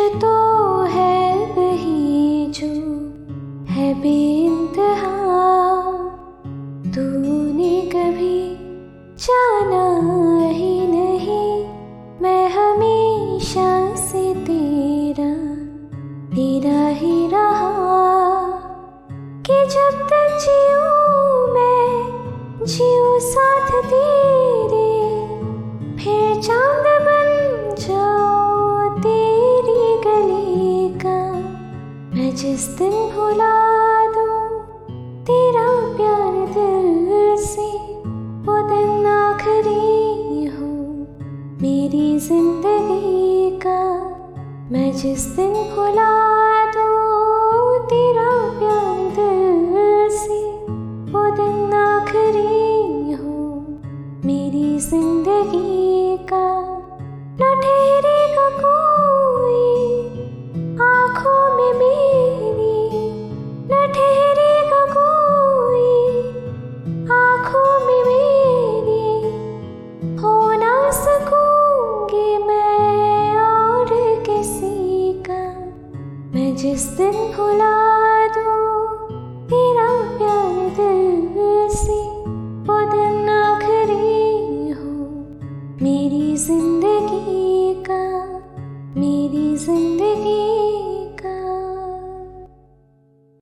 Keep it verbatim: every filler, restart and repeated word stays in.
तो है वही जो है बेइंतहा। तूने कभी जाना ही नहीं, मैं हमेशा से तेरा तेरा ही रहा। कि जब तक जीऊं मैं जीऊं साथ तेरे, फिर चांद बन जाओ तेरी गली का। मैं जिस दिन भुला दूं तेरा प्यार दिल से, वो दिन आखिरी हो मेरी जिंदगी का। मैं जिस दिन भुला दूं तेरा प्यार दिल से, वो दिन आखिरी हो मेरी जिंदगी।